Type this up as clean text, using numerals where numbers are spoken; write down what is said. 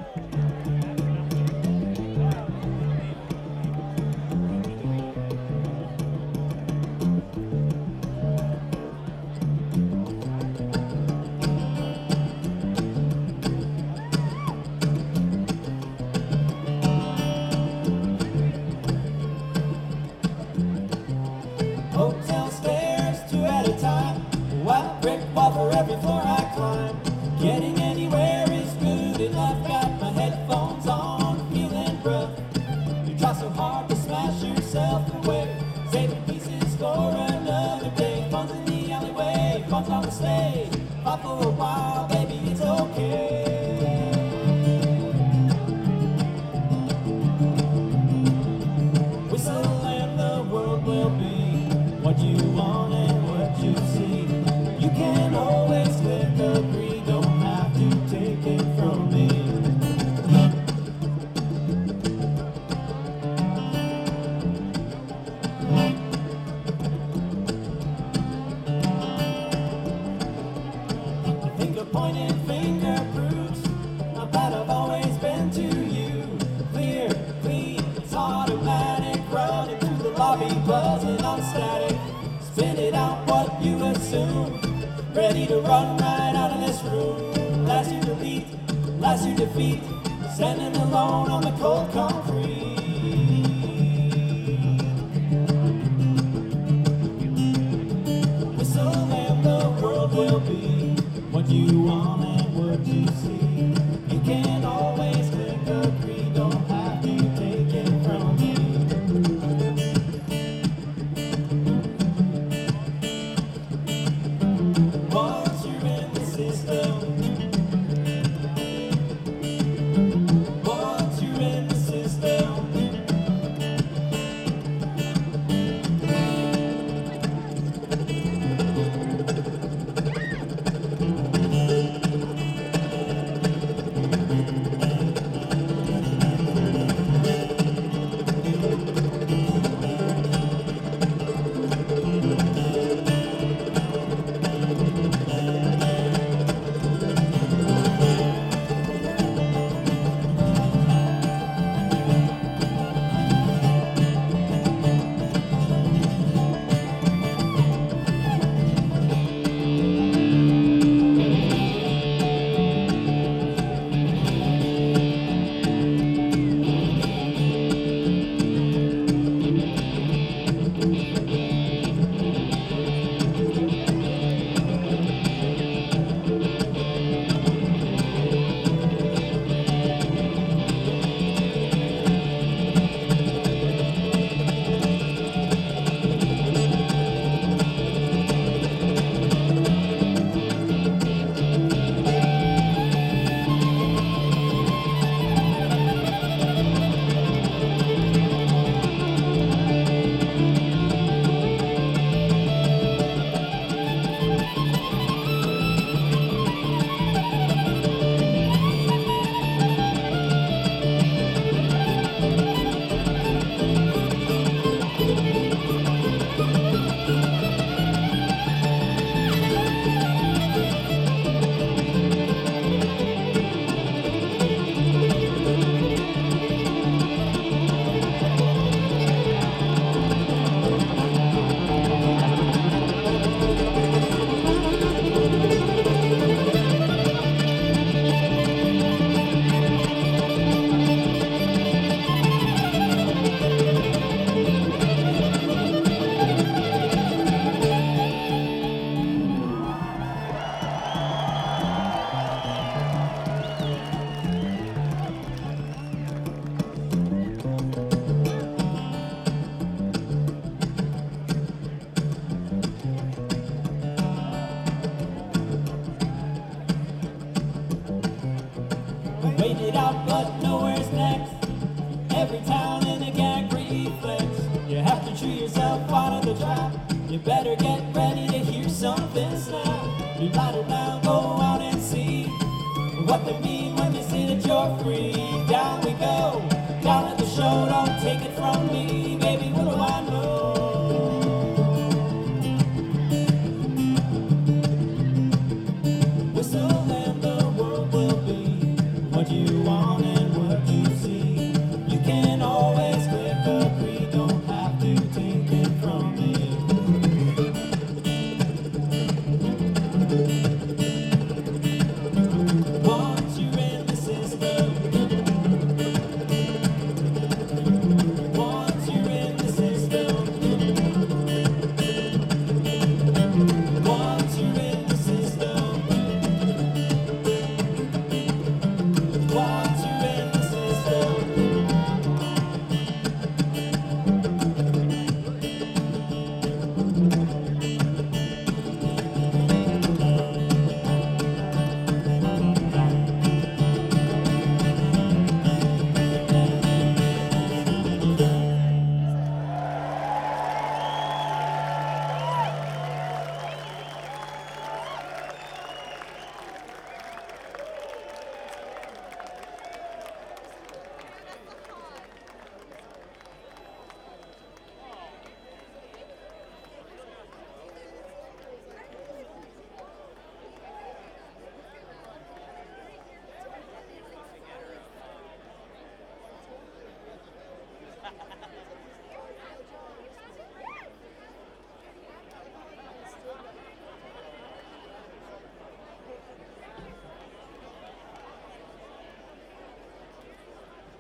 Hotel stairs, two at a time. White brick wall for every floor I climb. Getting anywhere is good enough. Got my headphones on, feeling rough. You try so hard to smash yourself away, saving pieces for another day. Phones in the alleyway, phones on the stage. Pop for a while, baby, it's okay. Whistle and the world will be what you want and what you see. You can always click agree, don't have to take it from me. I think a pointed finger proves how bad I've always been to you. Clear, clean, it's automatic, running through the lobby, buzzing on static. Spit it out what you assume, ready to run right out of this room. Last you delete, last you defeat, standing alone on the cold concrete. Whistle and the world will be what you want and what you see. You can always click agree, don't have to take it from me. Once you're in the system, once you're in the system, waited out, but nowhere's next. Every town in a gag reflex. You have to chew yourself out of the trap. You better get ready to hear something snap. You light it down, go out and see what they mean when they say that you're free. Down we go, down at the show, don't take it from me. Baby, what do I know? Whistle and the world will be what you want. on and what you see. You can always click agree, don't have to take it from me. Once you're in the system, once you're in the system, once you're in the system, once